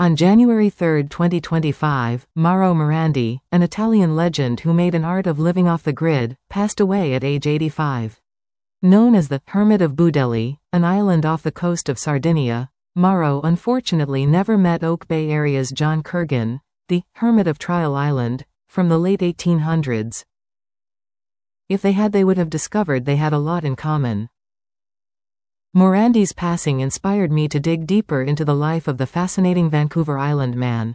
On January 3, 2025, Mauro Morandi, an Italian legend who made an art of living off the grid, passed away at age 85. Known as the Hermit of Budelli, an island off the coast of Sardinia, Mauro unfortunately never met Oak Bay Area's John Kurgan, the Hermit of Trial Island, from the late 1800s. If they had, they would have discovered they had a lot in common. Morandi's passing inspired me to dig deeper into the life of the fascinating Vancouver Island man.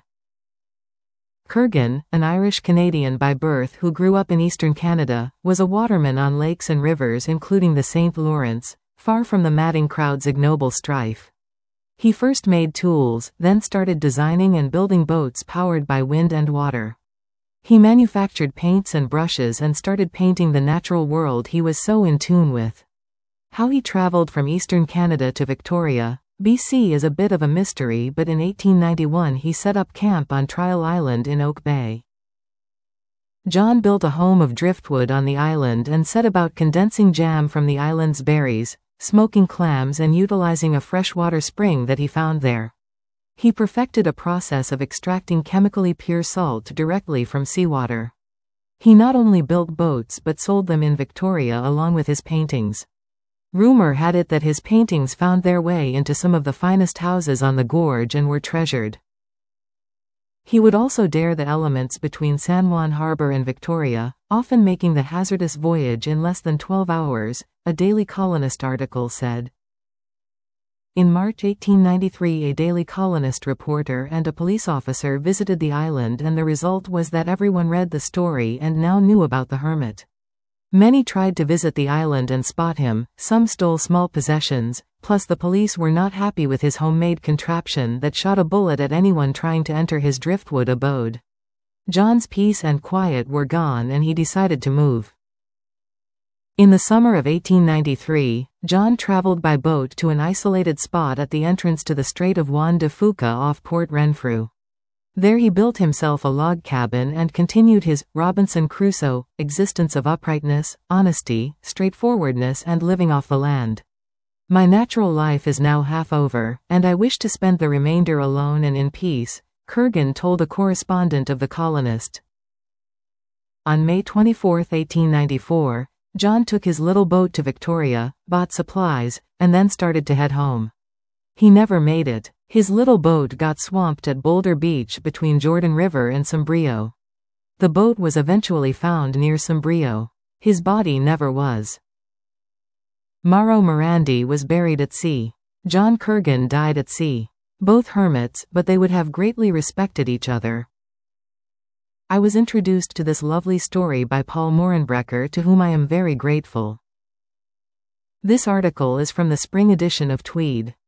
Kurgan, an Irish-Canadian by birth who grew up in eastern Canada, was a waterman on lakes and rivers including the St. Lawrence, far from the madding crowd's ignoble strife. He first made tools, then started designing and building boats powered by wind and water. He manufactured paints and brushes and started painting the natural world he was so in tune with. How he traveled from eastern Canada to Victoria, BC is a bit of a mystery, but in 1891 he set up camp on Trial Island in Oak Bay. John built a home of driftwood on the island and set about condensing jam from the island's berries, smoking clams and utilizing a freshwater spring that he found there. He perfected a process of extracting chemically pure salt directly from seawater. He not only built boats but sold them in Victoria along with his paintings. Rumor had it that his paintings found their way into some of the finest houses on the gorge and were treasured. He would also dare the elements between San Juan Harbor and Victoria, often making the hazardous voyage in less than 12 hours, a Daily Colonist article said. In March 1893, a Daily Colonist reporter and a police officer visited the island, and the result was that everyone read the story and now knew about the hermit. Many tried to visit the island and spot him, some stole small possessions, plus the police were not happy with his homemade contraption that shot a bullet at anyone trying to enter his driftwood abode. John's peace and quiet were gone and he decided to move. In the summer of 1893, John traveled by boat to an isolated spot at the entrance to the Strait of Juan de Fuca off Port Renfrew. There he built himself a log cabin and continued his Robinson Crusoe existence of uprightness, honesty, straightforwardness and living off the land. My natural life is now half over, and I wish to spend the remainder alone and in peace, Kurgan told a correspondent of The Colonist. On May 24, 1894, John took his little boat to Victoria, bought supplies, and then started to head home. He never made it. His little boat got swamped at Boulder Beach between Jordan River and Sombrio. The boat was eventually found near Sombrio. His body never was. Mauro Morandi was buried at sea. John Kurgan died at sea. Both hermits, but they would have greatly respected each other. I was introduced to this lovely story by Paul Morenbrecher, to whom I am very grateful. This article is from the spring edition of Tweed.